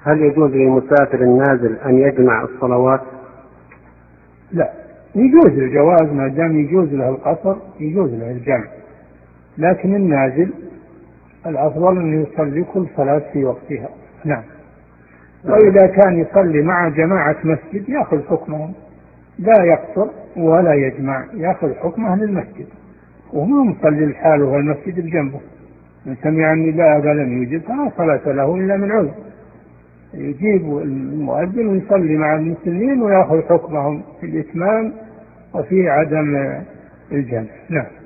هل يجوز للمسافر النازل أن يجمع الصلوات؟ لا، يجوز الجواز ما دام يجوز له القصر، يجوز له الجمع، لكن النازل الأفضل أن يصلي كل صلاة في وقتها. نعم. وإذا كان يصلي مع جماعة مسجد يأخذ حكمهم، لا يقصر ولا يجمع، يأخذ حكمه للمسجد، وهو مصلي لحاله والمسجد بجنبه. من سمع أني لا أبا لم يجب فلا صلاة له إلا من عذر، يجيب المؤذن ويصلي مع المسلمين ويأخذ حكمهم في الإتمام وفي عدم الجمع. نعم.